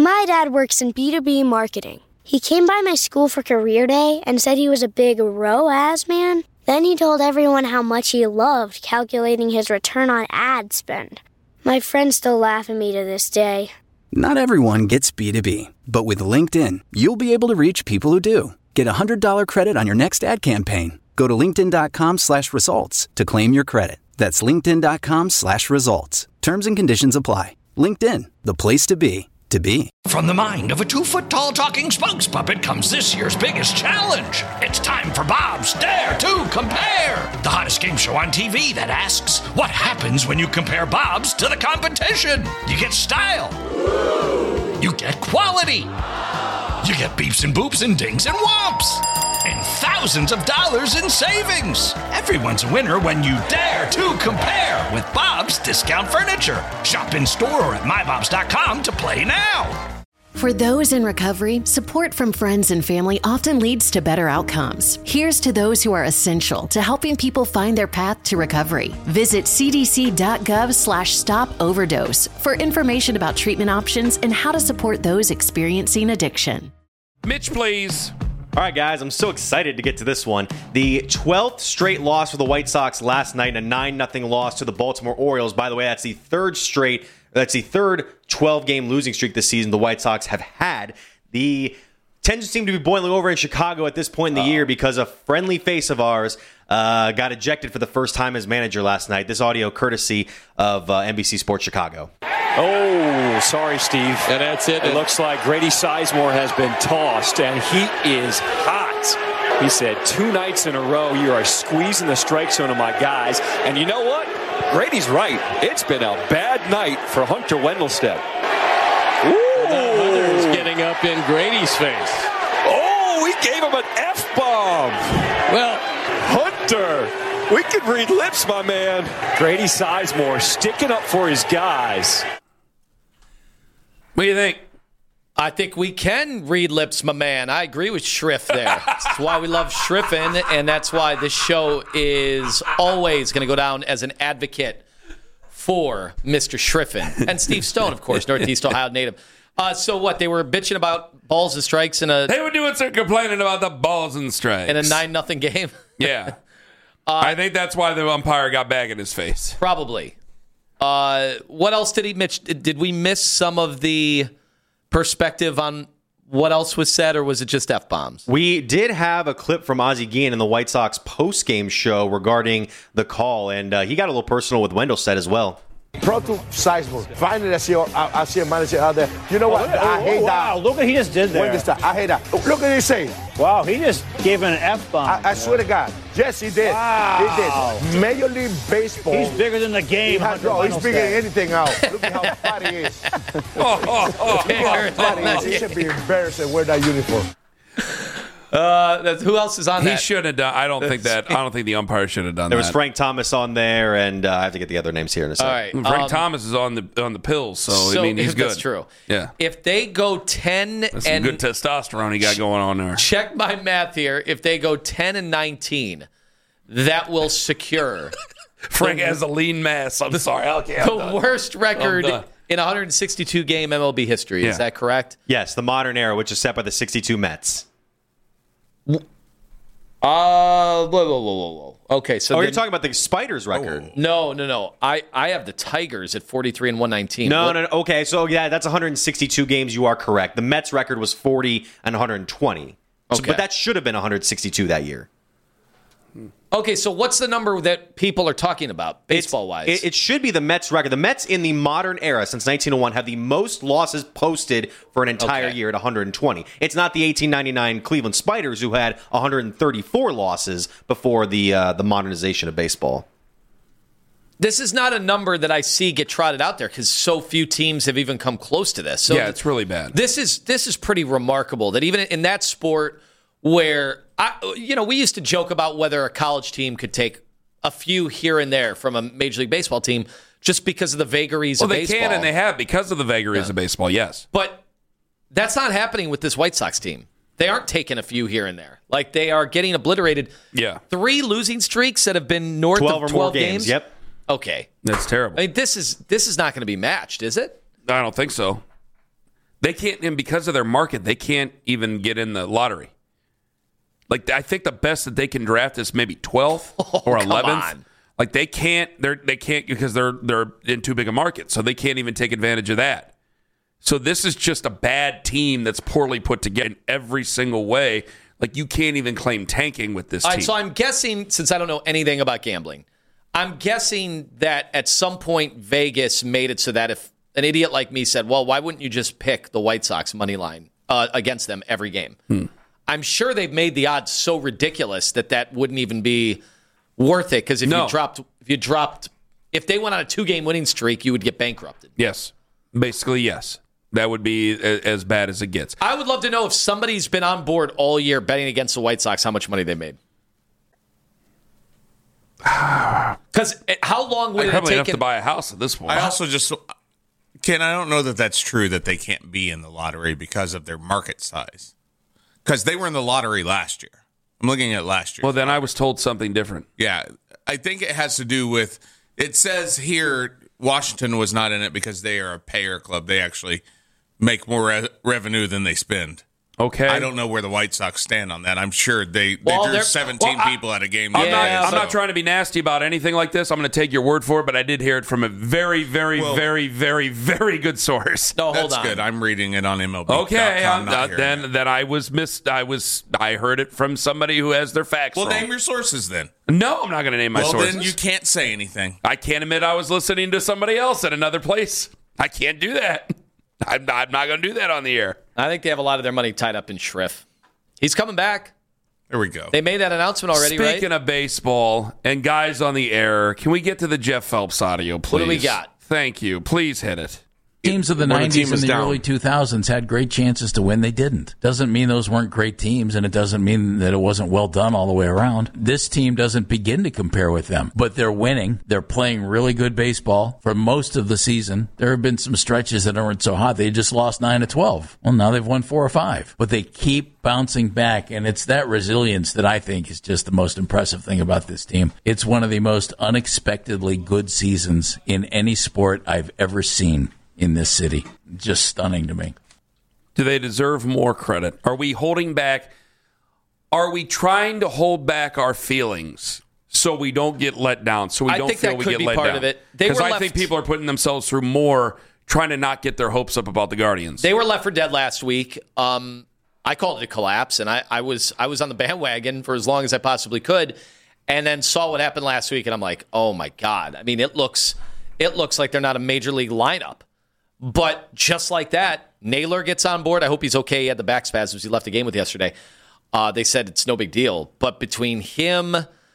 My dad works in B2B marketing. He came by my school for career day and said he was a big ROAS man. Then he told everyone how much he loved calculating his return on ad spend. My friends still laugh at me to this day. Not everyone gets B2B, but with LinkedIn, you'll be able to reach people who do. Get a $100 credit on your next ad campaign. Go to linkedin.com/results to claim your credit. That's linkedin.com/results. Terms and conditions apply. LinkedIn, the place to be. From the mind of a 2-foot-tall talking spokes puppet comes this year's biggest challenge. It's time for Bob's Dare to Compare, the hottest game show on TV that asks, what happens when you compare Bob's to the competition? You get style. You get quality. You get beeps and boops and dings and whomps. And thousands of dollars in savings. Everyone's a winner when you dare to compare with Bob's Discount Furniture. Shop in store or at mybobs.com to play now. For those in recovery, support from friends and family often leads to better outcomes. Here's to those who are essential to helping people find their path to recovery. Visit cdc.gov/stop overdose for information about treatment options and how to support those experiencing addiction. Mitch, please. All right, guys, I'm so excited to get to this one. The 12th straight loss for the White Sox last night and a 9-0 loss to the Baltimore Orioles. By the way, that's the third 12-game losing streak this season the White Sox have had. The tensions seem to be boiling over in Chicago at this point in the year because a friendly face of ours got ejected for the first time as manager last night. This audio courtesy of NBC Sports Chicago. Oh, sorry, Steve. And that's it. It looks like Grady Sizemore has been tossed, and he is hot. He said 2 nights in a row, you are squeezing the strike zone of my guys. And you know what? Grady's right. It's been a bad night for Hunter Wendelstedt. Hunter's getting up in Grady's face. Oh, he gave him an F-bomb. Well, Hunter, we can read lips, my man. Grady Sizemore sticking up for his guys. what do you think? I think we can read lips, my man. I agree with Schriff there. That's why we love Schriffen, and that's why this show is always going to go down as an advocate for Mr. Schriffen. And Steve Stone, of course, Northeast Ohio native. So what, they were bitching about balls and strikes in a... They were doing some complaining about the balls and strikes. In a 9-0 game? Yeah. I think that's why the umpire got back in his face. Probably. What else did he... Mitch, did we miss some of the perspective on what else was said, or was it just F-bombs? We did have a clip from Ozzie Guillen in the White Sox post-game show regarding the call, and he got a little personal with Wendelstedt as well. Pro to Sizemore. Finally, I see a manager out there. You know what? I hate that. Wow, look what he just did there. I hate that. Look what he's saying. Wow, he just gave an F-bomb. I swear to God. Yes, he did. Wow. He did. Major League Baseball. He's bigger than the game. He's bigger than anything else. Look at how fat he is. He should be embarrassed to wear that uniform. Who else is on that? He should have done. I don't think the umpire should have done that. There was Frank Thomas on there, and I have to get the other names here in a second. All right. Frank Thomas is on the pills, so I mean he's good. That's true. Yeah. If they go 10 That's and some good testosterone he got going on there. Check my math here. If they go 10-19, that will secure. Frank has a lean mass. I'm sorry. Okay, the worst record in 162 game MLB history. Yeah. Is that correct? Yes, the modern era, which is set by the 62 Mets. Okay, so you're talking about the Spiders record? No. I have the Tigers at 43 and 119. No. Okay, so yeah, that's 162 games. You are correct. The Mets record was 40 and 120. So, but that should have been 162 that year. Okay, so what's the number that people are talking about, baseball-wise? It should be the Mets record. The Mets in the modern era, since 1901, have the most losses posted for an entire year at 120. It's not the 1899 Cleveland Spiders, who had 134 losses before the modernization of baseball. This is not a number that I see get trotted out there because so few teams have even come close to this. So yeah, it's really bad. This is pretty remarkable that even in that sport where we used to joke about whether a college team could take a few here and there from a Major League Baseball team just because of the vagaries of baseball. Well, they can and they have because of the vagaries of baseball, yes. But that's not happening with this White Sox team. They aren't taking a few here and there. Like, they are getting obliterated. Yeah. 3 losing streaks that have been north of 12 or more games. Yep. Okay. That's terrible. I mean, this is not going to be matched, is it? I don't think so. They can't, and because of their market, they can't even get in the lottery. Like, I think the best that they can draft is maybe 12th or 11th. Like, they can't because they're in too big a market, so they can't even take advantage of that. So this is just a bad team that's poorly put together in every single way. Like, you can't even claim tanking with this team. All right, so I'm guessing, since I don't know anything about gambling, I'm guessing that at some point Vegas made it so that if an idiot like me said, well, why wouldn't you just pick the White Sox money line against them every game? I'm sure they've made the odds so ridiculous that wouldn't even be worth it, because if they went on a 2-game winning streak, you would get bankrupted. Yes. Basically, yes. That would be as bad as it gets. I would love to know if somebody's been on board all year betting against the White Sox, how much money they made. Because how long would it probably take enough to buy a house at this point? I also just, Ken, I don't know that that's true that they can't be in the lottery because of their market size. Because they were in the lottery last year. I'm looking at last year. Well, then I was told something different. Yeah, I think it has to do with, it says here Washington was not in it because they are a payer club. They actually make more revenue than they spend. Okay. I don't know where the White Sox stand on that. I'm sure they drew 17 people at a game. I'm not trying to be nasty about anything like this. I'm going to take your word for it, but I did hear it from a very, very, very, very, very good source. No, hold on. That's good. I'm reading it on MLB. Okay, then I was I heard it from somebody who has their facts wrong. Well, name your sources then. No, I'm not going to name my sources. Well, then you can't say anything. I can't admit I was listening to somebody else at another place. I can't do that. I'm not going to do that on the air. I think they have a lot of their money tied up in Schriff. He's coming back. There we go. They made that announcement already, right? Speaking of baseball and guys on the air, can we get to the Jeff Phelps audio, please? What do we got? Thank you. Please hit it. Teams of the 90s and the early 2000s had great chances to win. They didn't. Doesn't mean those weren't great teams, and it doesn't mean that it wasn't well done all the way around. This team doesn't begin to compare with them, but they're winning. They're playing really good baseball for most of the season. There have been some stretches that aren't so hot. They just lost 9 of 12. Well, now they've won 4 or 5, but they keep bouncing back, and it's that resilience that I think is just the most impressive thing about this team. It's one of the most unexpectedly good seasons in any sport I've ever seen in this city. Just stunning to me. Do they deserve more credit? Are we holding back? Are we trying to hold back our feelings so we don't get let down? So we don't feel we get let down? Of it. Because I think people are putting themselves through more trying to not get their hopes up about the Guardians. They were left for dead last week. I called it a collapse, and I was on the bandwagon for as long as I possibly could, and then saw what happened last week, and I'm like, oh my God. I mean, it looks like they're not a major league lineup. But just like that, Naylor gets on board. I hope he's okay. He had the back spasms he left the game with yesterday. They said it's no big deal. But between him,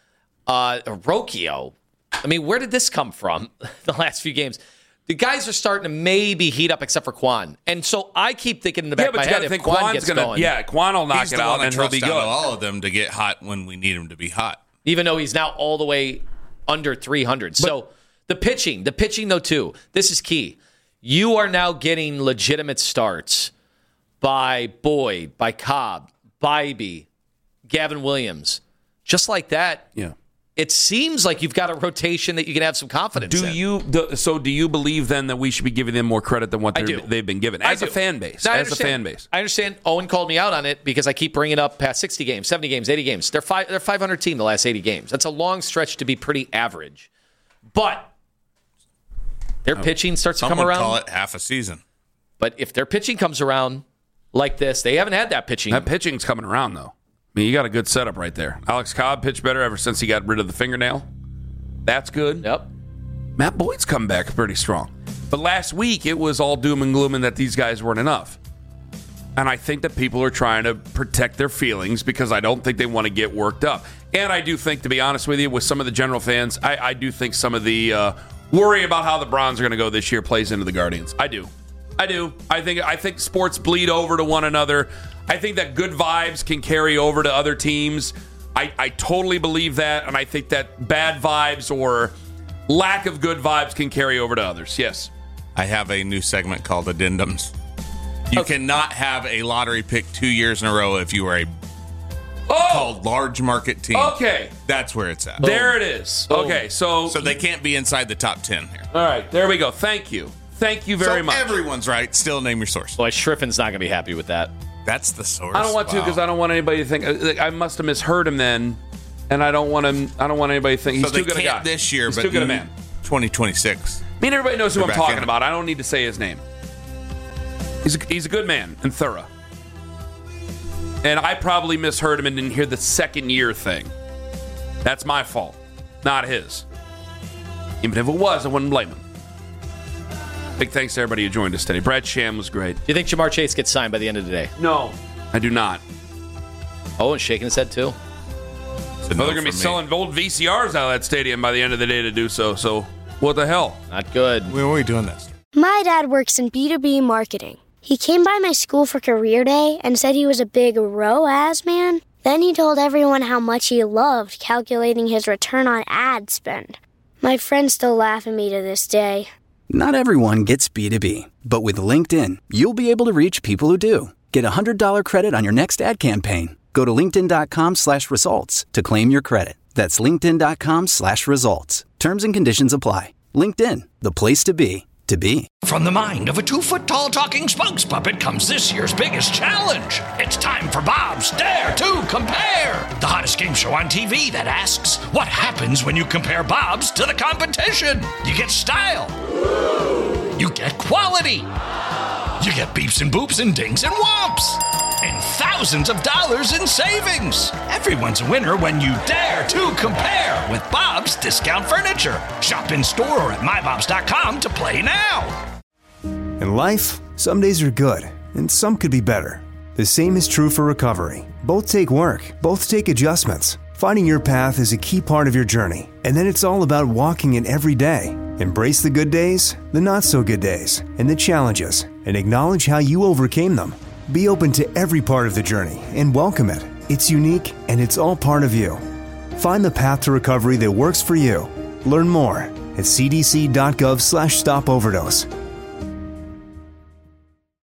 Rocchio, I mean, where did this come from the last few games? The guys are starting to maybe heat up except for Quan. And so I keep thinking in the back of my head, if Quan gets going. Yeah, Quan will knock it out and he'll be good. All of them to get hot when we need him to be hot. Even though he's now all the way under 300. So the pitching though too, this is key. You are now getting legitimate starts by Boyd, by Cobb, Bybee, Gavin Williams. Just like that. Yeah. It seems like you've got a rotation that you can have some confidence in. So do you believe then that we should be giving them more credit than what they've been given? As a fan base. I understand. Owen called me out on it because I keep bringing up past 60 games, 70 games, 80 games. They're 500 team the last 80 games. That's a long stretch to be pretty average. But their pitching starts to come around. Some would call it half a season. But if their pitching comes around like this, they haven't had that pitching. That pitching's coming around, though. I mean, you got a good setup right there. Alex Cobb pitched better ever since he got rid of the fingernail. That's good. Yep. Matt Boyd's come back pretty strong. But last week, it was all doom and gloom and that these guys weren't enough. And I think that people are trying to protect their feelings because I don't think they want to get worked up. And I do think, to be honest with you, with some of the general fans, I do think some of the worry about how the Browns are going to go this year plays into the Guardians. I do. I think sports bleed over to one another. I think that good vibes can carry over to other teams. I totally believe that, and I think that bad vibes or lack of good vibes can carry over to others. Yes. I have a new segment called Addendums. You cannot have a lottery pick 2 years in a row if you are a called large market team. Okay. That's where it's at. There it is. Okay, so they can't be inside the top 10 here. All right, there we go. Thank you. Thank you very much. Everyone's right. Still name your source. Boy, Shriffin's not going to be happy with that. That's the source. I don't want to because I don't want anybody to think I must have misheard him then, and I don't want him. I don't want anybody to think he's too good a guy this year. He's but too good a man. 2026. I mean, everybody knows who I'm talking about. I don't need to say his name. He's a good man and thorough. And I probably misheard him and didn't hear the second year thing. That's my fault, not his. Even if it was, I wouldn't blame him. Big thanks to everybody who joined us today. Brad Sham was great. Do you think Jamar Chase gets signed by the end of the day? No, I do not. Oh, and shaking his head too. They're going to be selling old VCRs out of that stadium by the end of the day to do so. So what the hell? Not good. When were we doing this? My dad works in B2B marketing. He came by my school for career day and said he was a big ROAS man. Then he told everyone how much he loved calculating his return on ad spend. My friends still laugh at me to this day. Not everyone gets B2B, but with LinkedIn, you'll be able to reach people who do. Get a $100 credit on your next ad campaign. Go to linkedin.com/results to claim your credit. That's linkedin.com/results. Terms and conditions apply. LinkedIn, the place to be, to be. From the mind of a 2-foot-tall talking spokes puppet comes this year's biggest challenge. It's time for Bob's Dare to Compare, the hottest game show on TV that asks, what happens when you compare Bob's to the competition? You get style. You get quality. You get beeps and boops and dings and whomps. And thousands of dollars in savings. Everyone's a winner when you dare to compare with Bob's Discount Furniture. Shop in store or at mybobs.com to play now. In life, some days are good, and some could be better. The same is true for recovery. Both take work, both take adjustments. Finding your path is a key part of your journey, and then it's all about walking it every day. Embrace the good days, the not-so-good days, and the challenges, and acknowledge how you overcame them. Be open to every part of the journey and welcome it. It's unique, and it's all part of you. Find the path to recovery that works for you. Learn more at cdc.gov/stopoverdose.